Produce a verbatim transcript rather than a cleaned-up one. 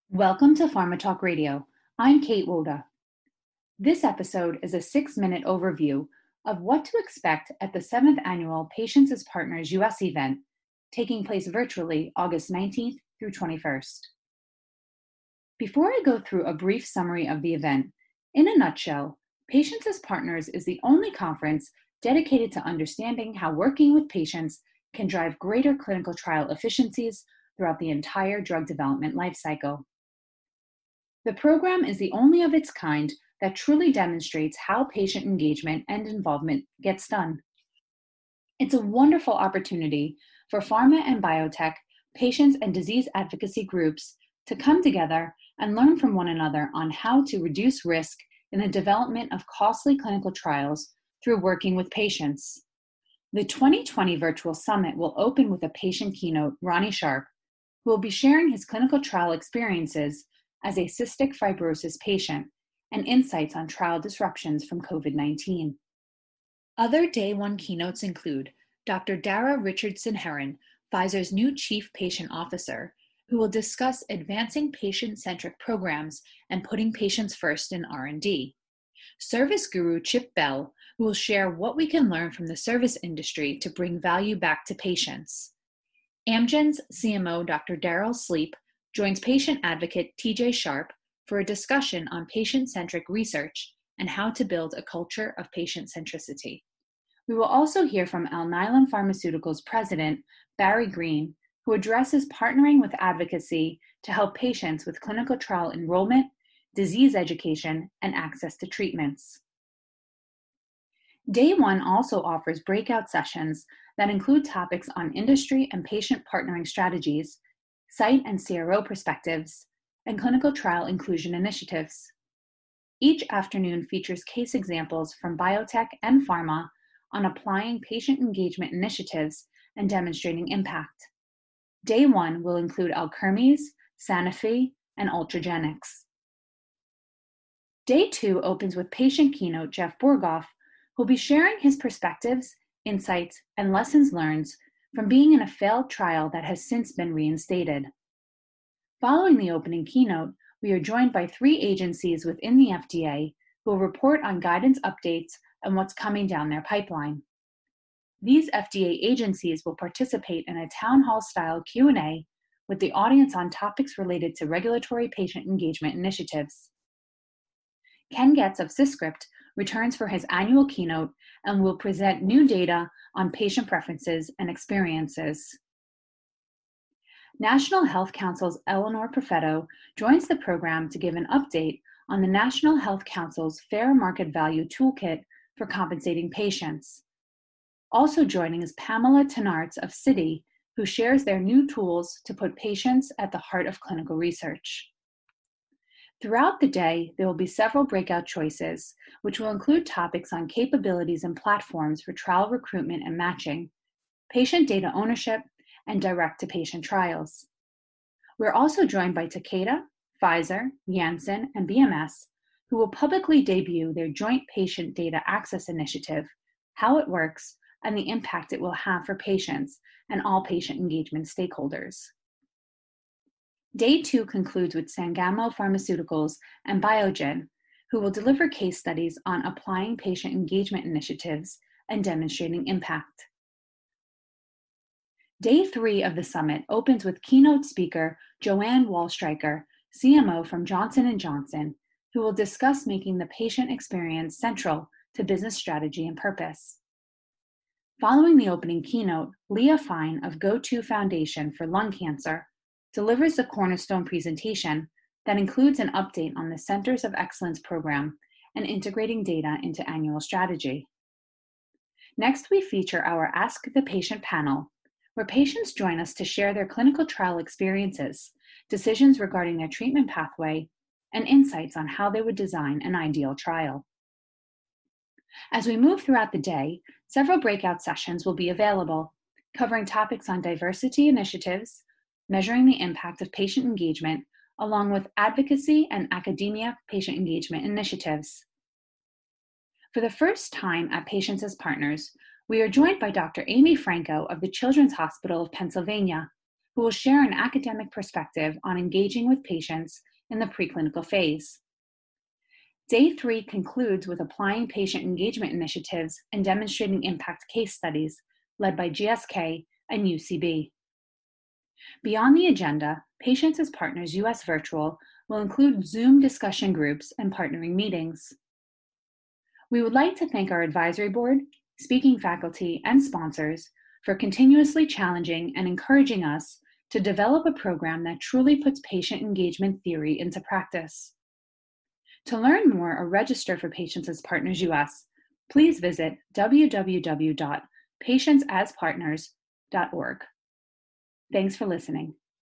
Welcome to Pharma Talk Radio. I'm Kate Woda. This episode is a six-minute overview of what to expect at the seventh Annual Patients as Partners U S event, taking place virtually August nineteenth through twenty-first. Before I go through a brief summary of the event, in a nutshell, Patients as Partners is the only conference dedicated to understanding how working with patients can drive greater clinical trial efficiencies throughout the entire drug development lifecycle. The program is the only of its kind that truly demonstrates how patient engagement and involvement gets done. It's a wonderful opportunity for pharma and biotech, patients and disease advocacy groups to come together and learn from one another on how to reduce risk in the development of costly clinical trials through working with patients. The twenty twenty Virtual Summit will open with a patient keynote, Ronnie Sharp, who will be sharing his clinical trial experiences as a cystic fibrosis patient and insights on trial disruptions from COVID nineteen. Other day one keynotes include Doctor Dara Richardson-Heron, Pfizer's new Chief Patient Officer, who will discuss advancing patient-centric programs and putting patients first in R and D. Service guru Chip Bell, who will share what we can learn from the service industry to bring value back to patients. Amgen's C M O Doctor Daryl Sleep joins patient advocate T J Sharp for a discussion on patient-centric research and how to build a culture of patient centricity. We will also hear from Alnylam Pharmaceuticals President Barry Green, who addresses partnering with advocacy to help patients with clinical trial enrollment, disease education, and access to treatments. Day one also offers breakout sessions that include topics on industry and patient partnering strategies, site and C R O perspectives, and clinical trial inclusion initiatives. Each afternoon features case examples from biotech and pharma on applying patient engagement initiatives and demonstrating impact. Day one will include Alkermes, Sanofi, and Ultragenyx. Day two opens with patient keynote Jeff Borgoff, who will be sharing his perspectives, insights, and lessons learned from being in a failed trial that has since been reinstated. Following the opening keynote, we are joined by three agencies within the F D A who will report on guidance updates and what's coming down their pipeline. These F D A agencies will participate in a town hall-style Q and A with the audience on topics related to regulatory patient engagement initiatives. Ken Getz of Syscript returns for his annual keynote and will present new data on patient preferences and experiences. National Health Council's Eleanor Perfetto joins the program to give an update on the National Health Council's Fair Market Value Toolkit for compensating patients. Also joining is Pamela Tenarts of Citi, who shares their new tools to put patients at the heart of clinical research. Throughout the day, there will be several breakout choices, which will include topics on capabilities and platforms for trial recruitment and matching, patient data ownership, and direct-to-patient trials. We're also joined by Takeda, Pfizer, Janssen, and B M S, who will publicly debut their joint patient data access initiative, how it works, and the impact it will have for patients and all patient engagement stakeholders. Day two concludes with Sangamo Pharmaceuticals and Biogen, who will deliver case studies on applying patient engagement initiatives and demonstrating impact. Day three of the summit opens with keynote speaker Joanne Wallstreicher, C M O from Johnson and Johnson, who will discuss making the patient experience central to business strategy and purpose. Following the opening keynote, Leah Fine of GoTo Foundation for Lung Cancer delivers the cornerstone presentation that includes an update on the Centers of Excellence program and integrating data into annual strategy. Next, we feature our Ask the Patient panel, where patients join us to share their clinical trial experiences, decisions regarding their treatment pathway, and insights on how they would design an ideal trial. As we move throughout the day, several breakout sessions will be available, covering topics on diversity initiatives, measuring the impact of patient engagement, along with advocacy and academia patient engagement initiatives. For the first time at Patients as Partners, we are joined by Doctor Amy Franco of the Children's Hospital of Pennsylvania, who will share an academic perspective on engaging with patients in the preclinical phase. Day three concludes with applying patient engagement initiatives and demonstrating impact case studies led by G S K and U C B. Beyond the agenda, Patients as Partners U S Virtual will include Zoom discussion groups and partnering meetings. We would like to thank our advisory board, speaking faculty, and sponsors for continuously challenging and encouraging us to develop a program that truly puts patient engagement theory into practice. To learn more or register for Patients as Partners U S, please visit w w w dot patients as partners dot org. Thanks for listening.